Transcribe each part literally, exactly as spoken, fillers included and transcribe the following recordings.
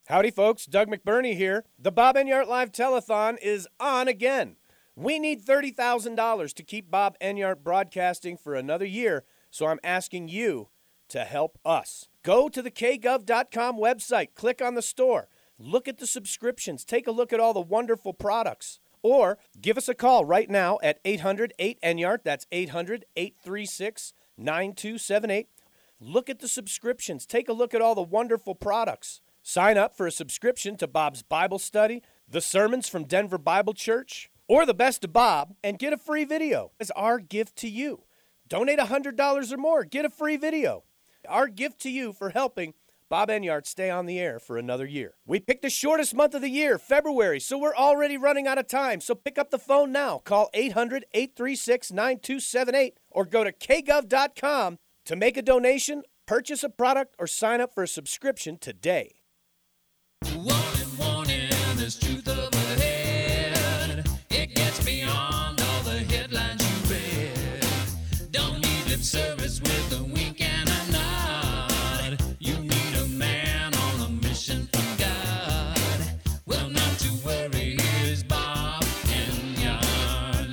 Howdy, folks. Doug McBurney here. The Bob Enyart Live Telethon is on again. We need thirty thousand dollars to keep Bob Enyart broadcasting for another year, so I'm asking you to help us. Go to the k gov dot com website, click on the store, look at the subscriptions, take a look at all the wonderful products, or give us a call right now at eight hundred eight Enyart. That's eight hundred eight three six nine two seven eight. Look at the subscriptions, take a look at all the wonderful products. Sign up for a subscription to Bob's Bible Study, the sermons from Denver Bible Church, or the Best of Bob, and get a free video as our gift to you. Donate one hundred dollars or more, get a free video. Our gift to you for helping Bob Enyart stay on the air for another year. We picked the shortest month of the year, February, so we're already running out of time. So pick up the phone now. Call eight hundred eight three six nine two seven eight or go to k gov dot com to make a donation, purchase a product, or sign up for a subscription today. Warning, warning, there's truth overhead. It gets beyond all the headlines you read. Don't need lip service with a wink and a nod. You need a man on a mission from God. Well, not to worry, here's Bob Enyart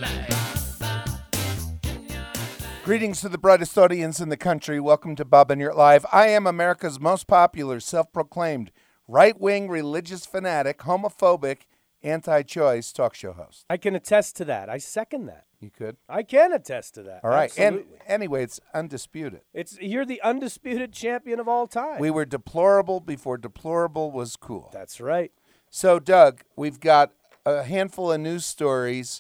Live. Greetings to the brightest audience in the country. Welcome to Bob Enyart Live. I am America's most popular, self-proclaimed right-wing religious fanatic, homophobic, anti-choice talk show host. I can attest to that. I second that. You could? I can attest to that. All right. Absolutely. And anyway, it's undisputed. It's you're the undisputed champion of all time. We were deplorable before deplorable was cool. That's right. So, Doug, we've got a handful of news stories,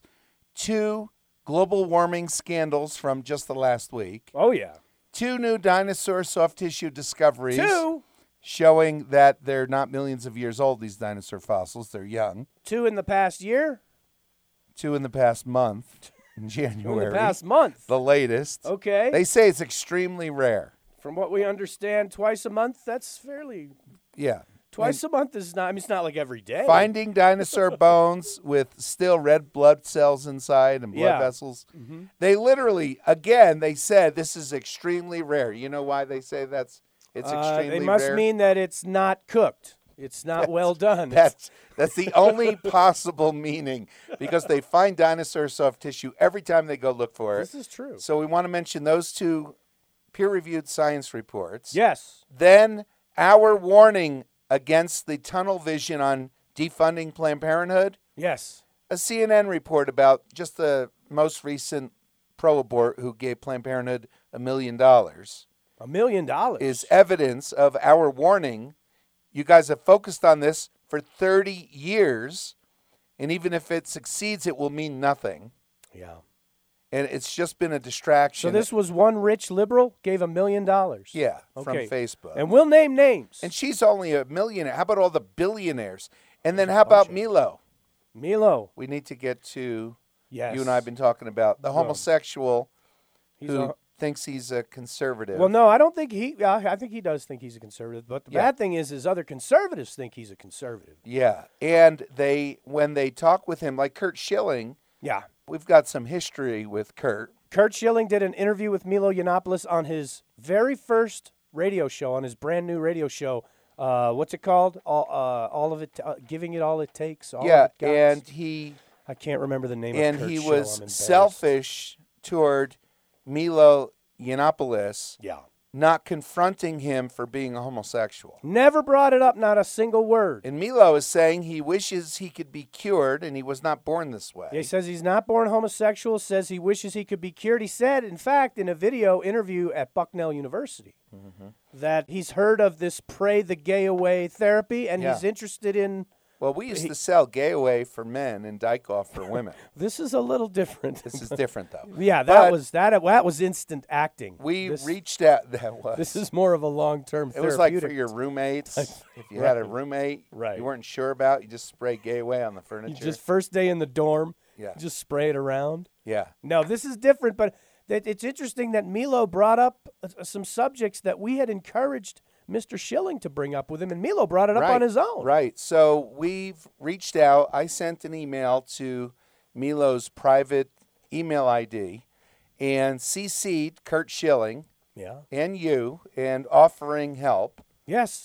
two global warming scandals from just the last week, Oh, yeah. two new dinosaur soft tissue discoveries. Two. Showing that they're not millions of years old, these dinosaur fossils. They're young. Two in the past year. Two in the past month, in Two January. in the past month. The latest. Okay. They say it's extremely rare. From what we understand, twice a month, that's fairly... Yeah. Twice a month is not... I mean, it's not like every day. Finding dinosaur bones with still red blood cells inside and blood Yeah. vessels. Mm-hmm. They literally, again, they said this is extremely rare. You know why they say that's it's Uh, extremely they must rare? mean that it's not cooked. It's not well done. That's that's the only possible meaning, because they find dinosaur soft tissue every time they go look for it. This is true. So we want to mention those two peer-reviewed science reports. Yes. Then our warning against the tunnel vision on defunding Planned Parenthood. Yes. A C N N report about just the most recent pro-abort who gave Planned Parenthood a million dollars. A million dollars. Is evidence of our warning. You guys have focused on this for thirty years, and even if it succeeds, it will mean nothing. Yeah. And it's just been a distraction. So this was one rich liberal gave a million dollars. Yeah, from Okay. Facebook. And we'll name names. And she's only a millionaire. How about all the billionaires? And then how about Milo? Milo. We need to get to, Yes. you and I have been talking about, the Well, homosexual He's who a, thinks he's a conservative. well, no, I don't think he. Uh, I think he does think he's a conservative. But the Yeah. bad thing is, is other conservatives think he's a conservative. Yeah, and they when they talk with him, like Kurt Schilling, Yeah. we've got some history with Kurt. Kurt Schilling did an interview with Milo Yiannopoulos on his very first radio show, on his brand new radio show. Uh, what's it called? All, uh, all of it, uh, giving it all it takes. All yeah, of it got. and he I can't remember the name and of Kurt's he show. was I'm embarrassed. selfish toward Milo Yiannopoulos, Yeah. not confronting him for being a homosexual. Never brought it up, not a single word. And Milo is saying he wishes he could be cured, and he was not born this way. He says he's not born homosexual, says he wishes he could be cured. He said, in fact, in a video interview at Bucknell University, Mm-hmm. that he's heard of this Pray the Gay Away therapy, and Yeah. he's interested in... Well, we used He- to sell Gay Away for men and Dyke Off for women. This is a little different. This is different, though. Yeah, that But was that. That was instant acting. We this, reached out. That was. This is more of a long-term. It was like for therapeutic. your roommates. If you had a roommate Right. you weren't sure about, you just spray Gay Away on the You furniture. just first day in the dorm. Yeah. Just spray it around. yeah. No, this is different, but that it's interesting that Milo brought up uh, some subjects that we had encouraged Mister Schilling to bring up with him, and Milo brought it up right. on his own. Right. So we've reached out. I sent an email to Milo's private email I D and C C'd Kurt Schilling Yeah. and you and offering help. Yes.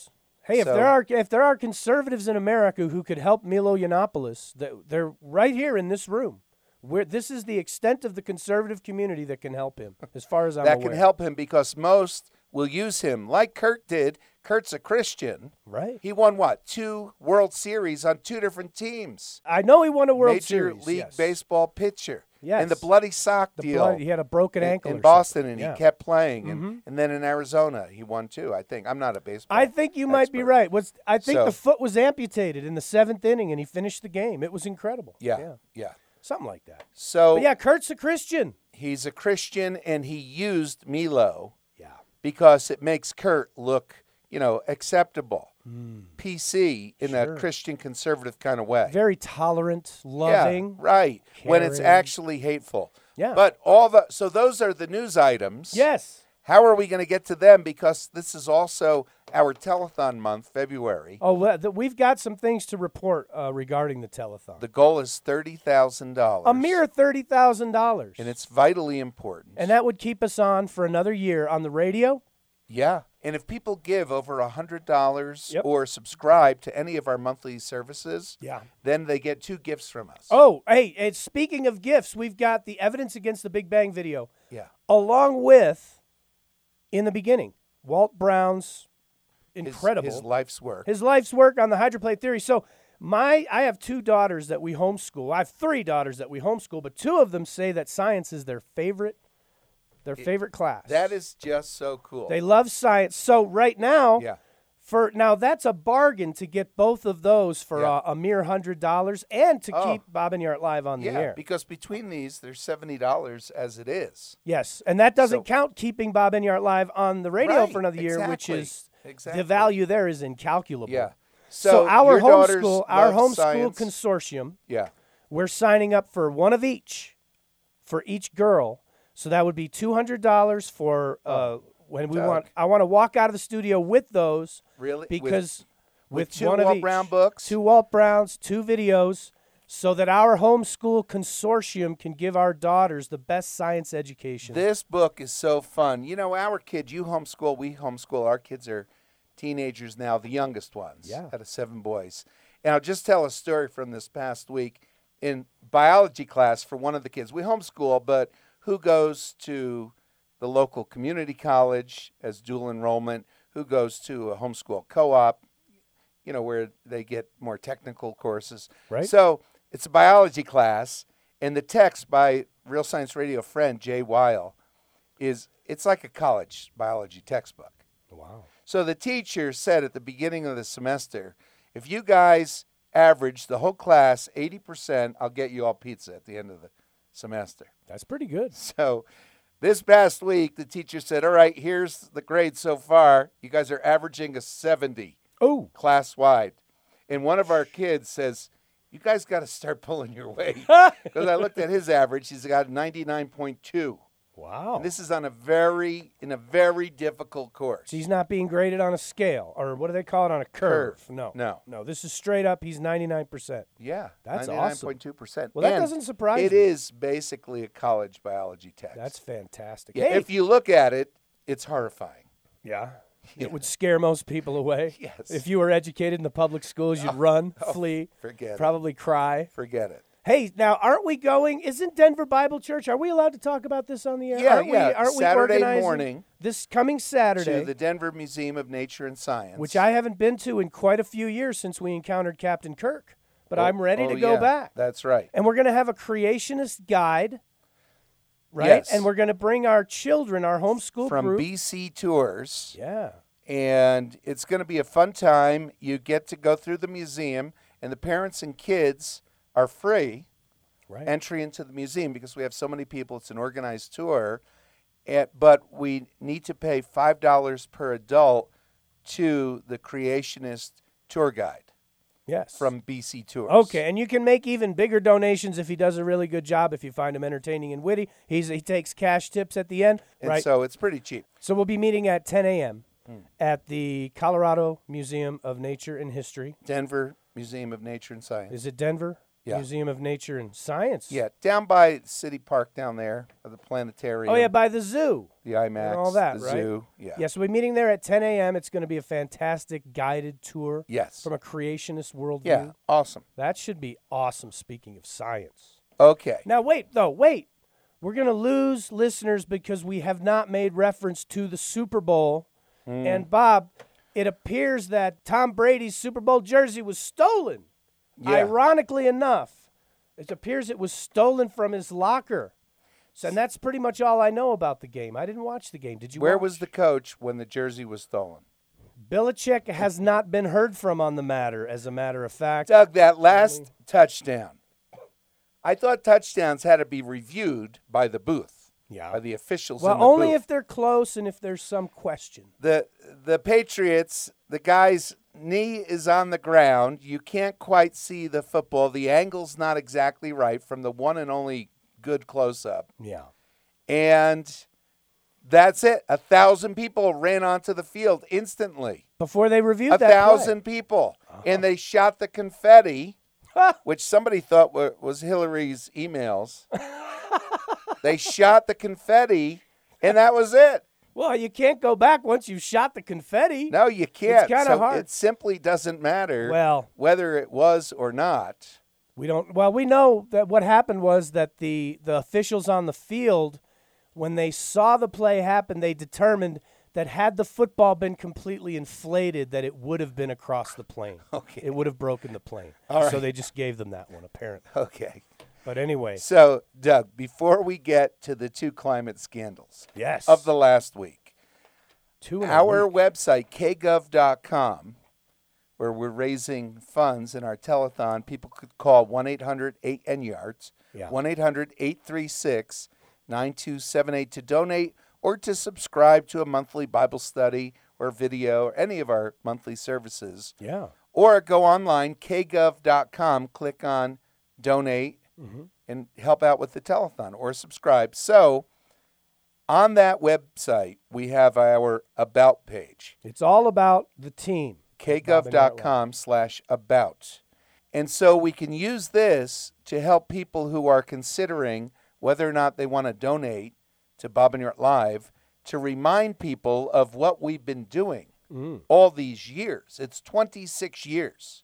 Hey, if So- there are if there are conservatives in America who could help Milo Yiannopoulos, that they're right here in this room. Where this is the extent of the conservative community that can help him, as far as I'm that aware. can help him because most will use him like Kurt did. Kurt's a Christian. Right. He won what? Two World Series on two different teams. I know he won a World Major Series. League yes. Baseball pitcher. Yes. And the bloody sock The deal. blood, he had a broken in- ankle in or Boston, something. and Yeah. he kept playing. And, Mhm. and then in Arizona, he won too. I think I'm not a baseball. I think you might be expert. right. What's I think So- the foot was amputated in the seventh inning, and he finished the game. It was incredible. Yeah, yeah. yeah. Something like that. So But yeah, Kurt's a Christian. he's a Christian, and he used Milo Yeah. because it makes Kurt look, you know, acceptable, P C in Sure. a Christian conservative kind of way. Very tolerant, loving. Yeah, right. When it's caring. actually hateful. Yeah. But all the so those are the news items. Yes. How are we going to get to them? Because this is also our telethon month, February. Oh, well, th- we've got some things to report uh, regarding the telethon. The goal is thirty thousand dollars. A mere thirty thousand dollars. And it's vitally important. And that would keep us on for another year on the radio. Yeah. And if people give over one hundred dollars Yep. or subscribe to any of our monthly services, Yeah. then they get two gifts from us. Oh, hey, and speaking of gifts, we've got the Evidence Against the Big Bang video, Yeah. along with, in the beginning, Walt Brown's His- incredible, His, life's work. his life's work on the hydroplate theory. So my, I have two daughters that we homeschool. I have three daughters that we homeschool, but two of them say that science is their favorite, their favorite class. That is just so cool. They love science. So right now, yeah. for now that's a bargain to get both of those for Yeah. uh, a mere hundred dollars, and to Oh. keep Bob and Yart live on the Yeah, air. because between these, there's seventy dollars as it is. Yes, and that doesn't So- count keeping Bob and Yart live on the radio Right, for another year, which exactly, is exactly. the value there is incalculable. Yeah. So, So, our your daughters homeschool, our love homeschool science. consortium, Yeah. we're signing up for one of each for each girl. So that would be two hundred dollars for uh, when we Doug. want. I want to walk out of the studio with those Really? With- because with with, two one of Walt each, Brown books? two Walt Browns, two videos, so that our homeschool consortium can give our daughters the best science education. This book is so fun. You know, our kids, you homeschool, we homeschool. Our kids are teenagers now, the youngest ones Yeah. out of seven boys. And I'll just tell a story from this past week. In biology class for one of the kids, we homeschool, but who goes to the local community college as dual enrollment? Who goes to a homeschool co-op, you know, where they get more technical courses. Right. So it's a biology class, and the text by Real Science Radio friend Jay Weil is, it's like a college biology textbook. Wow. So the teacher said at the beginning of the semester, if you guys average the whole class eighty percent, I'll get you all pizza at the end of the semester. That's pretty good. So this past week, the teacher said, all right, here's the grade so far. You guys are averaging a seventy Oh, class-wide. And one of our kids says, you guys got to start pulling your weight. Because I looked at his average. He's got ninety-nine point two. wow. And this is on a very, in a very difficult course. So he's not being graded on a scale, or what do they call it, on a curve? Curve. No. No. No, this is straight up. He's ninety-nine percent. Yeah. That's awesome. ninety-nine point two percent. Well, that And doesn't surprise It me. is basically a college biology text. That's fantastic. Yeah, Hey, if you look at it, it's horrifying. yeah. Yeah. It would scare most people away. Yes. If you were educated in the public schools, you'd run, oh, flee, forget it. probably cry. Forget it. Hey, now aren't we going? Isn't Denver Bible Church? Are we allowed to talk about this on the air? Yeah, aren't yeah. We, aren't Saturday we organizing morning this coming Saturday, To the Denver Museum of Nature and Science. which I haven't been to in quite a few years since we encountered Captain Kirk. But Oh, I'm ready oh, to go yeah, back. That's right. And we're going to have a creationist guide, right? Yes. And we're going to bring our children, our homeschool From group. B C Tours. yeah. And it's going to be a fun time. You get to go through the museum, and the parents and kids are free Right. entry into the museum because we have so many people. It's an organized tour. And, but we need to pay five dollars per adult to the creationist tour guide yes. from B C Tours. Okay, and you can make even bigger donations if he does a really good job. If you find him entertaining and witty, he's he takes cash tips at the end, And right? so it's pretty cheap. So we'll be meeting at ten a.m. Hmm. at the Colorado Museum of Nature and History. Denver Museum of Nature and Science. Is it Denver? Yeah. Museum of Nature and Science. Yeah, down by City Park down there, the planetarium. Oh, yeah, by the zoo. the IMAX, all that, the right? zoo. Yeah. Yeah, so we're meeting there at ten a.m. It's going to be a fantastic guided tour Yes. from a creationist worldview. Yeah, awesome. That should be awesome, speaking of science. Okay. Now, wait, though, wait. We're going to lose listeners because we have not made reference to the Super Bowl. Mm. And, Bob, it appears that Tom Brady's Super Bowl jersey was stolen. Yeah. Ironically enough, it appears it was stolen from his locker. So, and that's pretty much all I know about the game. I didn't watch the game. Did you Where watch? was the coach when the jersey was stolen? Belichick has not been heard from on the matter, as a matter of fact. Doug, that last touchdown. I thought touchdowns had to be reviewed by the booth, Yeah. by the officials Well, in the only booth. if they're close and if there's some question. the the Patriots, the guy's knee is on the ground. You can't quite see the football. The angle's not exactly right from the one and only good close-up. Yeah. And that's it. A thousand people ran onto the field instantly. Before they reviewed A that thousand people. And they shot the confetti, play. which somebody thought wa- was Hillary's emails. They shot the confetti, and that was it. Well, you can't go back once you've shot the confetti. No, you can't. kinda so hard. It simply doesn't matter Well- whether it was or not. We don't. Well, we know that what happened was that the the officials on the field, when they saw the play happen, they determined that had the football been completely inflated, that it would have been across the plane. Okay. It would have broken the plane. All right. So they just gave them that one, apparently. Okay. But anyway, So, Doug, before we get to the two climate scandals yes. of the last week, Two in a our week. website, k gov dot com, where we're raising funds in our telethon, people could call one eight hundred eight N yards, Yeah. one eight hundred eight three six nine two seven eight to donate or to subscribe to a monthly Bible study or video or any of our monthly services. Yeah. Or go online, k gov dot com, click on donate, Mm-hmm. and help out with the telethon or subscribe. So on that website, we have our About page, It's all about the team. k gov dot com slash about. And so we can use this to help people who are considering whether or not they want to donate to Bob and Yart Live, to remind people of what we've been doing Mm. all these years. It's twenty-six years.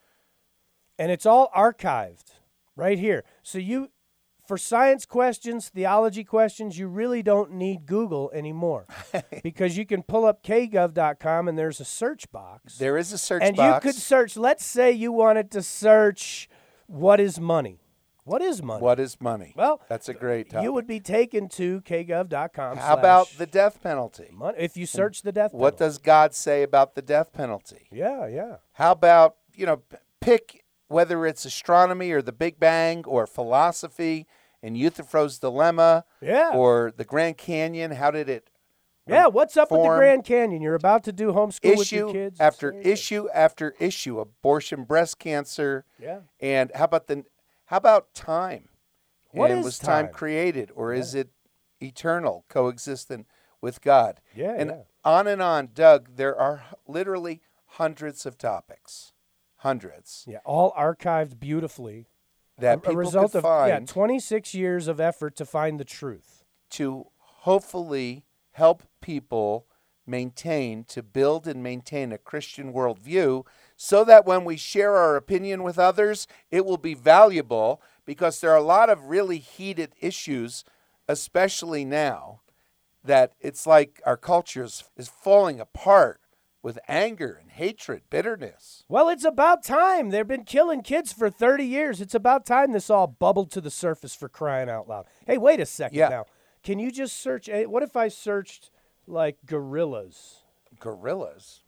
And it's all archived right here. So you, for science questions, theology questions, you really don't need Google anymore because you can pull up k gov dot com and there's a search box. There is a search and box. you could search, let's say you wanted to search, what is money? What is money? What is money? Well, That's a great topic. you would be taken to k gov dot com. How about the death penalty? mon- if you search the death What penalty. does God say about the death penalty? Yeah, yeah. How about, you know, p- pick whether it's astronomy or the Big Bang or philosophy and Euthyphro's Dilemma Yeah. or the Grand Canyon. How did it Yeah, what's up with the form- Grand Canyon? You're about to do homeschool with your issue kids. after It's very good. issue after issue? Abortion, breast cancer, Yeah. and how about the how about time? What and is was time, time? created or is it eternal, coexistent with God? Yeah, and yeah. on and on, Doug. There are h- literally hundreds of topics, hundreds Yeah, all archived beautifully. that a people result could of find yeah, twenty-six years of effort to find the truth. to hopefully help people maintain, to build and maintain a Christian worldview so that when we share our opinion with others, it will be valuable because there are a lot of really heated issues, especially now, that it's like our culture is, is falling apart with anger and hatred, bitterness. Well, it's about time. They've been killing kids for thirty years. It's about time this all bubbled to the surface, for crying out loud. Hey, wait a second Yeah. now. Can you just search? eh, What if I searched like gorillas? Gorillas.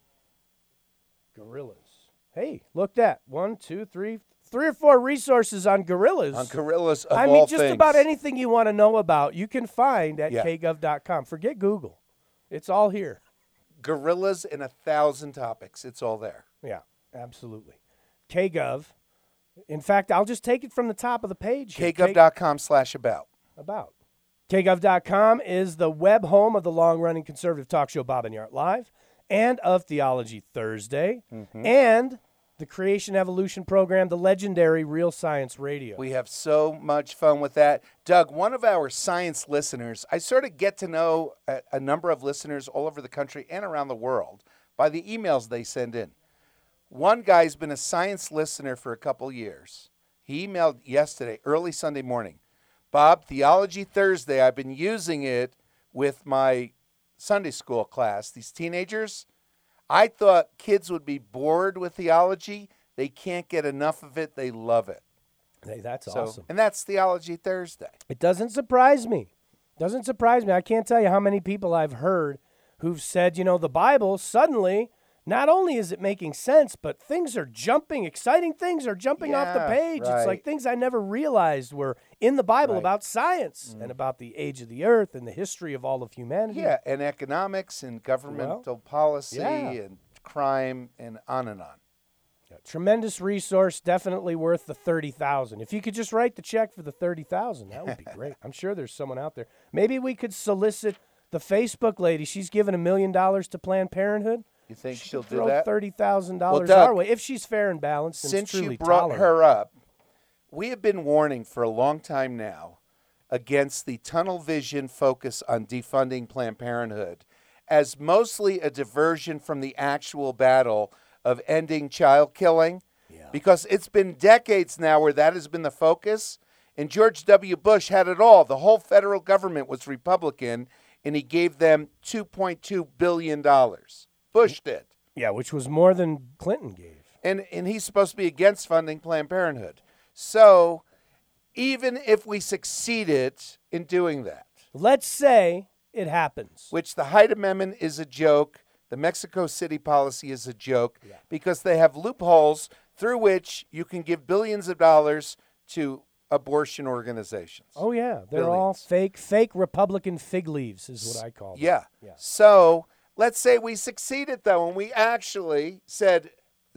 Gorillas. Hey, look that. One, two, three, three or four resources on gorillas. On gorillas of I mean, all just things. about anything you want to know about, you can find at Yeah. k gov dot com. Forget Google. It's all here. Gorillas in a thousand topics. It's all there. Yeah, absolutely. KGov. In fact, I'll just take it from the top of the page. here. k gov dot com slash about. About. k gov dot com is the web home of the long-running conservative talk show Bob and Yart Live and of Theology Thursday Mm-hmm. and the the Creation Evolution program, the legendary Real Science Radio. We have so much fun with that. Doug, one of our science listeners, I sort of get to know a, a number of listeners all over the country and around the world by the emails they send in. One guy's been a science listener for a couple years. He emailed yesterday, early Sunday morning. Bob, Theology Thursday, I've been using it with my Sunday school class. These teenagers, I thought kids would be bored with theology. They can't get enough of it. They love it. Hey, that's So, awesome. and that's Theology Thursday. It doesn't surprise me. Doesn't surprise me. I can't tell you how many people I've heard who've said, you know, the Bible, suddenly, not only is it making sense, but things are jumping, exciting things are jumping off the Yeah, page. It's right. like things I never realized were in the Bible Right. about science and about the age of the earth and the history of all of humanity. Yeah, and economics and governmental policy yeah. and crime and on and on. Tremendous resource, definitely worth the thirty thousand. If you could just write the check for the thirty thousand, that would be great. I'm sure there's someone out there. Maybe we could solicit the Facebook lady. She's given a million dollars to Planned Parenthood. You think She she'll could do throw that? thirty thousand Well, dollars Doug, our way if she's fair and balanced and Since truly you brought tolerant. her up, we have been warning for a long time now against the tunnel vision focus on defunding Planned Parenthood as mostly a diversion from the actual battle of ending child killing. Yeah. Because it's been decades now where that has been the focus. And George W. Bush had it all. The whole federal government was Republican, and he gave them two point two billion dollars. Bush did. Yeah, which was more than Clinton gave. And, and he's supposed to be against funding Planned Parenthood. So even if we succeeded in doing that, Let's say it happens. which the Hyde Amendment is a joke, the Mexico City policy is a joke, because they have loopholes through which you can give billions of dollars to abortion organizations. Oh, yeah. They're all Billions. fake, fake Republican fig leaves is what I call them. Yeah. Yeah. So let's say we succeeded, though, and we actually said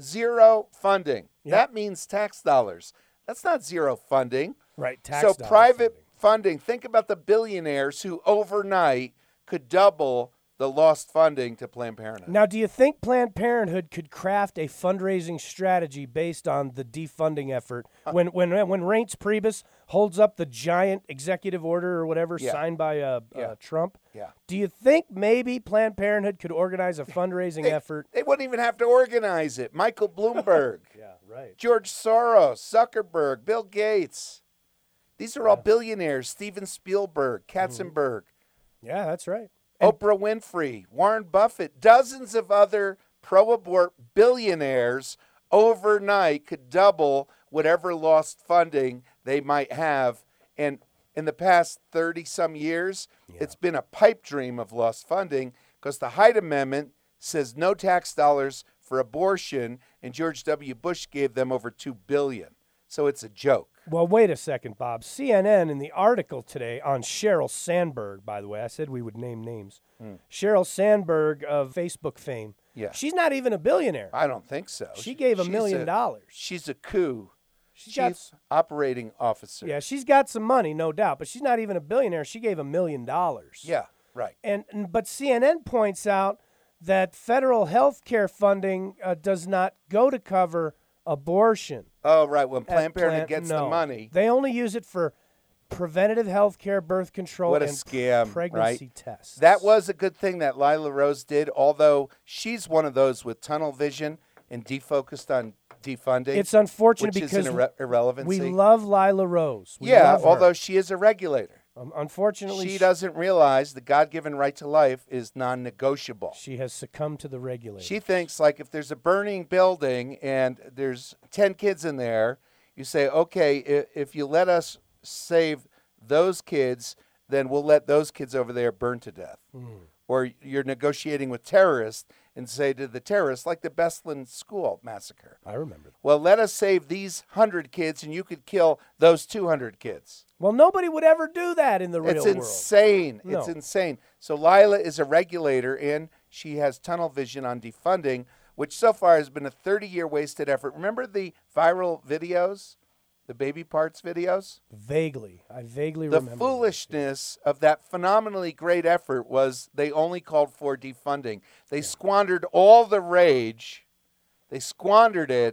zero funding. Yeah. That means tax dollars. That's not zero funding. Right, tax So dollar private funding. funding, think about the billionaires who overnight could double the lost funding to Planned Parenthood. Now, do you think Planned Parenthood could craft a fundraising strategy based on the defunding effort? Uh, When when when Reince Priebus holds up the giant executive order or whatever Yeah. signed by uh, Yeah. uh, Trump, Yeah. do you think maybe Planned Parenthood could organize a fundraising They, effort? they wouldn't even have to organize it. Michael Bloomberg, Yeah, right. George Soros, Zuckerberg, Bill Gates. These are all billionaires. Steven Spielberg, Katzenberg, Yeah, that's right. Oprah Winfrey, Warren Buffett, dozens of other pro-abort billionaires overnight could double whatever lost funding they might have. And in the past thirty-some years, it's been a pipe dream of lost funding because the Hyde Amendment says no tax dollars for abortion, and George W. Bush gave them over two billion dollars. So it's a joke. Well, wait a second, Bob. C N N in the article today on Sheryl Sandberg, by the way, I said we would name names. Sheryl Sandberg of Facebook fame. Yeah. She's not even a billionaire. I don't think so. She gave a She's million dollars. She's a coup. She's got, Chief operating officer. yeah, she's got some money, no doubt, but she's not even a billionaire. She gave a million dollars. Yeah, right. And, and but C N N points out that federal health care funding uh, does not go to cover abortion. Oh, right. When at Planned Parenthood Plan- gets no. the money, They only use it for preventative health care, birth control, What a and scam, pregnancy right? tests. that was a good thing that Lila Rose did, although she's one of those with tunnel vision and defocused on defunding. It's unfortunate which because is an irre- irrelevancy. we love Lila Rose. We yeah, love her. although she is a regulator. Um, unfortunately, She doesn't realize the God-given right to life is non-negotiable. She has succumbed to the regulator. She thinks, like, if there's a burning building and there's ten kids in there, you say, okay, if, if you let us save those kids, then we'll let those kids over there burn to death. Mm. Or you're negotiating with terrorists and say to the terrorists, like the Beslan school massacre, I remember. well, let us save these one hundred kids and you could kill those two hundred kids. Well, nobody would ever do that in the real It's world. insane. It's No. insane. So Lila is a regulator, and she has tunnel vision on defunding, which so far has been a thirty-year wasted effort. Remember the viral videos, the baby parts videos? Vaguely, I vaguely The remember. foolishness of that phenomenally great effort was they only called for defunding. They squandered all the rage. They squandered it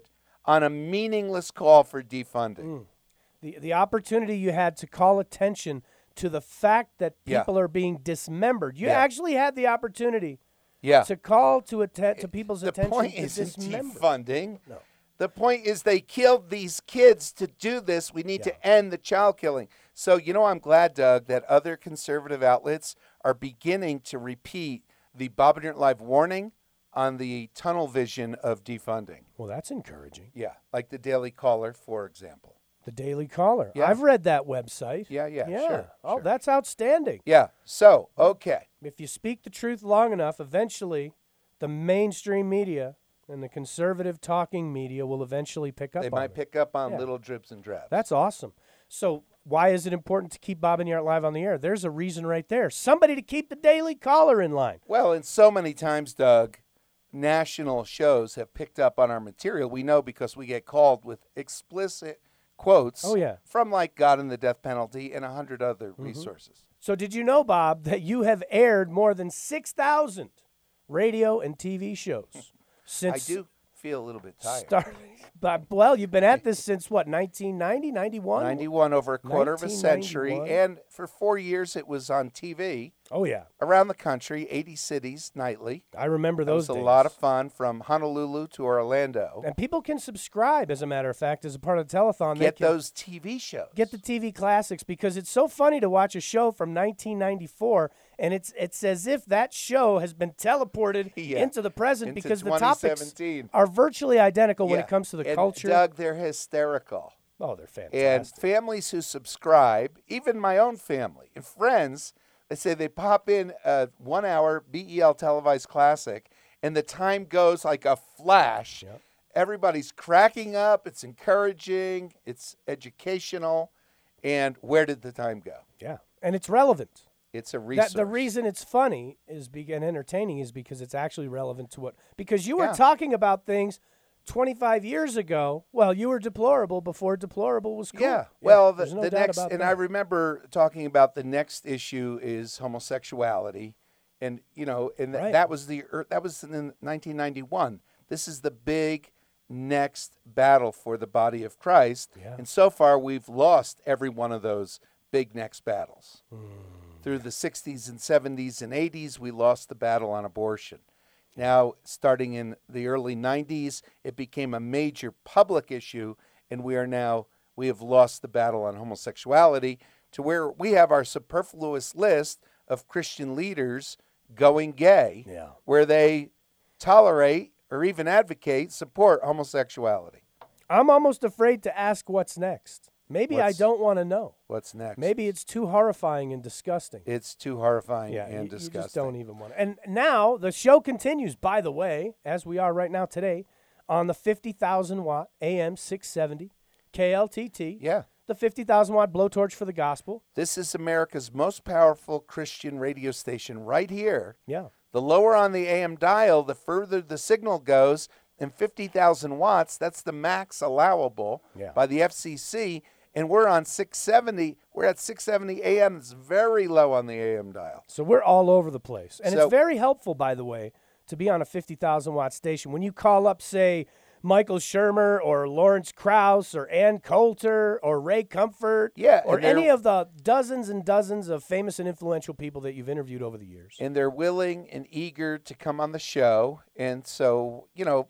on a meaningless call for defunding. Mm. The the opportunity you had to call attention to the fact that Yeah. people are being dismembered. You Yeah. actually had the opportunity Yeah. to call to atten- to people's The attention point to isn't dismember. defunding. No. The point is they killed these kids to do this. We need Yeah. to end the child killing. So, you know, I'm glad, Doug, that other conservative outlets are beginning to repeat the Bob and Art Live warning on the tunnel vision of defunding. Well, that's encouraging. Yeah, like the Daily Caller, for example. The Daily Caller. Yeah. I've read that website. Yeah, yeah, Yeah. sure, Oh, sure. that's outstanding. Yeah, so, okay. If you speak the truth long enough, eventually the mainstream media and the conservative talking media will eventually pick up They on might it. pick up on Yeah. little dribs and drabs. That's awesome. So why is it important to keep Bob and Art Live on the air? There's a reason right there. Somebody to keep the Daily Caller in line. Well, and so many times, Doug, national shows have picked up on our material. We know because we get called with explicit quotes Oh, yeah. from like God and the Death Penalty and a hundred other Mm-hmm. resources. So did you know, Bob, that you have aired more than six thousand radio and T V shows I since do feel a little bit tired. start? But, well, you've been at this since what, nineteen ninety, ninety-one? ninety-one, over a quarter of a century, nineteen and ninety-one. for four years it was on T V Oh, yeah. around the country, eighty cities nightly. I remember That those was a days. lot of fun, from Honolulu to Orlando. And people can subscribe, as a matter of fact, as a part of the telethon. They Get can those T V shows. Get the T V classics, because it's so funny to watch a show from nineteen ninety-four, and it's it's as if that show has been teleported Yeah. into the present, Into because the topics twenty seventeen. are virtually identical when Yeah. it comes to the And culture. Doug, they're hysterical. oh, they're fantastic. And families who subscribe, even my own family and friends, they say they pop in a one hour B E L televised classic, and the time goes like a flash. Yep. Everybody's cracking up. It's encouraging. It's educational. And where did the time go? yeah, and it's relevant. It's a resource. That, the reason it's funny is be, and entertaining is because it's actually relevant to what. Because you were Yeah. talking about things twenty-five years ago. Well, you were deplorable before deplorable was cool. Yeah. Well, the, there's no the doubt next, about and that. I remember talking about the next issue is homosexuality, and you know, and th- Right. that was the er, that was in nineteen ninety-one. This is the big next battle for the body of Christ, Yeah. and so far we've lost every one of those big next battles. Through the sixties and seventies and eighties, we lost the battle on abortion. Now, starting in the early nineties, it became a major public issue, and we are now, we have lost the battle on homosexuality, to where we have our superfluous list of Christian leaders going gay, Yeah. where they tolerate or even advocate, support homosexuality. I'm almost afraid to ask what's next. Maybe I What's- don't want to know. What's next? Maybe it's too horrifying and disgusting. It's too horrifying yeah, and you, you disgusting. just don't even want to. And now the show continues, by the way, as we are right now today, on the fifty thousand watt A M six seventy K L T T. Yeah. The fifty thousand watt blowtorch for the gospel. This is America's most powerful Christian radio station right here. Yeah. The lower on the A M dial, the further the signal goes, and fifty thousand watts, that's the max allowable Yeah. by the F C C. And we're on six seventy. We're at six seventy A M. It's very low on the A M dial. So we're all over the place. And So- it's very helpful, by the way, to be on a fifty thousand watt station. When you call up, say, Michael Shermer or Lawrence Krauss or Ann Coulter or Ray Comfort, Yeah, or and they're- any of the dozens and dozens of famous and influential people that you've interviewed over the years. And they're willing and eager to come on the show. And so, you know,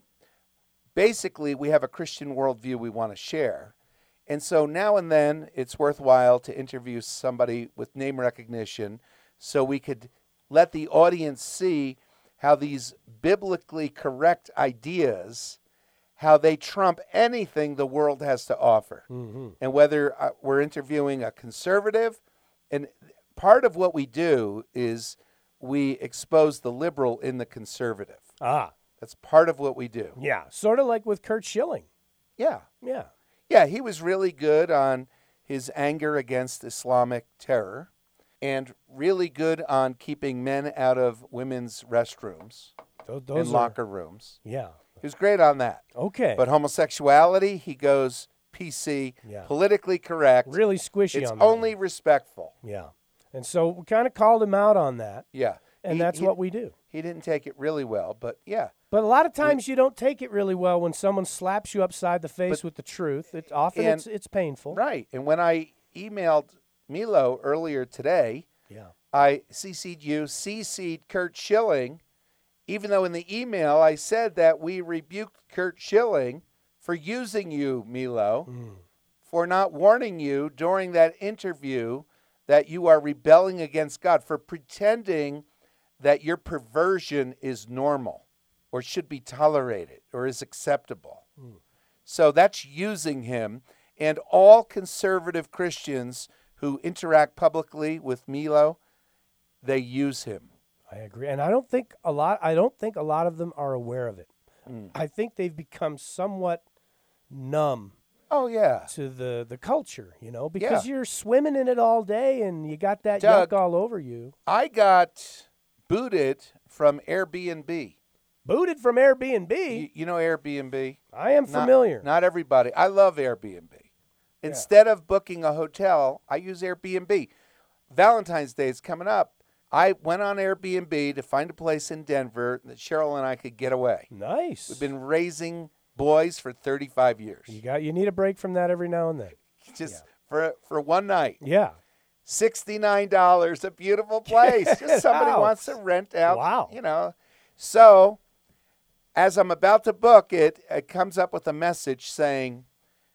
basically we have a Christian worldview we want to share. And so now and then it's worthwhile to interview somebody with name recognition so we could let the audience see how these biblically correct ideas, how they trump anything the world has to offer. Mm-hmm. And whether uh, we're interviewing a conservative, and part of what we do is we expose the liberal in the conservative. Ah, That's part of what we do. yeah. Sort of like with Kurt Schilling. Yeah. Yeah. Yeah, he was really good on his anger against Islamic terror and really good on keeping men out of women's restrooms Those, and those are, locker rooms. yeah. He was great on that. Okay. But homosexuality, he goes P C, Yeah. politically correct. really squishy It's on that. only respectful. Yeah. And so we kind of called him out on that, Yeah. and He- that's he- what we do. he didn't take it really well, but yeah. But a lot of times you don't take it really well when someone slaps you upside the face But- with the truth. It, often and- it's it's painful. Right. And when I emailed Milo earlier today, Yeah. I C C'd you, C C'd Kurt Schilling, even though in the email I said that we rebuked Kurt Schilling for using you, Milo, Mm. for not warning you during that interview that you are rebelling against God, for pretending that your perversion is normal or should be tolerated or is acceptable. Mm. So that's using him. And all conservative Christians who interact publicly with Milo, they use him. I agree, and I don't think a lot. I don't think a lot of them are aware of it. Mm. I think they've become somewhat numb Oh, yeah. to the the culture, you know, because Yeah. you're swimming in it all day and you got that Doug, yuck all over you. I got booted from Airbnb. Booted from Airbnb. You, you know Airbnb? I am Not- familiar. Not, everybody. I love Airbnb. Instead of booking a hotel, I use Airbnb. Valentine's Day is coming up. I went on Airbnb to find a place in Denver that Cheryl and I could get away. Nice. We've been raising boys for thirty-five years. You got. You need a break from that every now and then. Just for for one night. Yeah. sixty-nine dollars, a beautiful place. Get Just somebody out. wants to rent out. Wow. You know. So as I'm about to book it, it comes up with a message saying,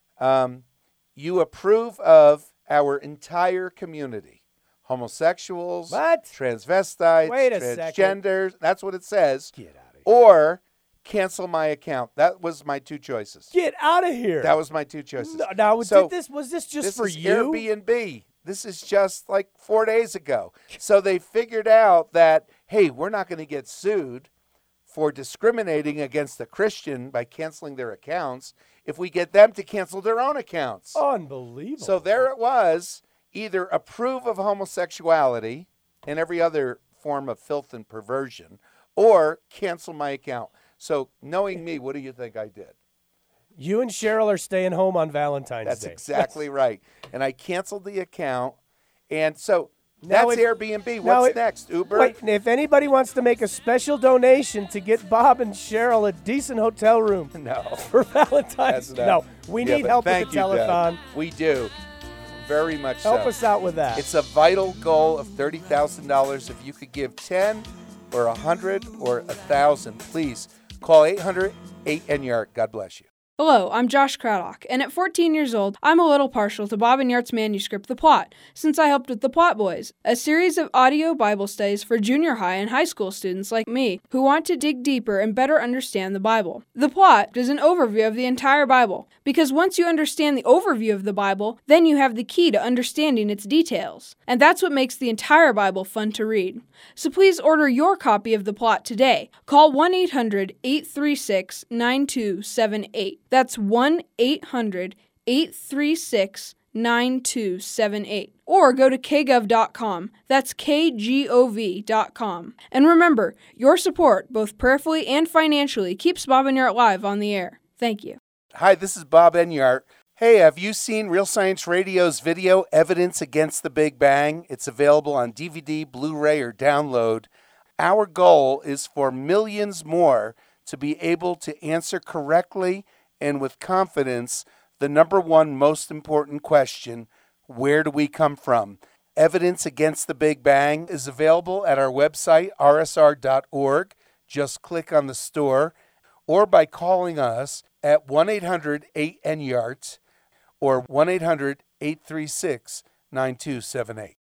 um, you approve of our entire community. Homosexuals, What? transvestites, Wait a second. transgenders. That's what it says. Get out of here. Or cancel my account. That was my two choices. Get out of here. That was my two choices. No, now, So, did this was this just this for is you? Airbnb. This is just like four days ago. So they figured out that, hey, we're not going to get sued for discriminating against a Christian by canceling their accounts if we get them to cancel their own accounts. Unbelievable. So there it was. Either approve of homosexuality and every other form of filth and perversion, or cancel my account. So knowing me, what do you think I did? You and Cheryl are staying home on Valentine's That's Day. exactly right. And I canceled the account. And so Now that's if- Airbnb. now What's if- next? Uber? Wait, and if anybody wants to make a special donation to get Bob and Cheryl a decent hotel room No. for Valentine's, That's not- no, we Yeah, need but help with thank the you, Doug. telethon. We do. Very much Help so. us out with that. It's a vital goal of thirty thousand dollars. If you could give ten or one hundred or one thousand, please call eight hundred eight N Y A R T. God bless you. Hello, I'm Josh Craddock, and at fourteen years old, I'm a little partial to Bob and Yart's manuscript, The Plot, since I helped with The Plot Boys, a series of audio Bible studies for junior high and high school students like me who want to dig deeper and better understand the Bible. The Plot is an overview of the entire Bible, because once you understand the overview of the Bible, then you have the key to understanding its details. And that's what makes the entire Bible fun to read. So please order your copy of The Plot today. Call one eight hundred eight three six nine two seven eight. That's one eight hundred eight three six nine two seven eight. Or go to k gov dot com. That's K G O V dot com. And remember, your support, both prayerfully and financially, keeps Bob and Yart Live on the air. Thank you. Hi, this is Bob Enyart. Hey, have you seen Real Science Radio's video, Evidence Against the Big Bang? It's available on D V D, Blu-ray, or download. Our goal is for millions more to be able to answer correctly and with confidence the number one most important question, where do we come from? Evidence Against the Big Bang is available at our website, r s r dot org. Just click on the store, or by calling us at one eight hundred eight N Y A R T or one eight hundred eight three six nine two seven eight.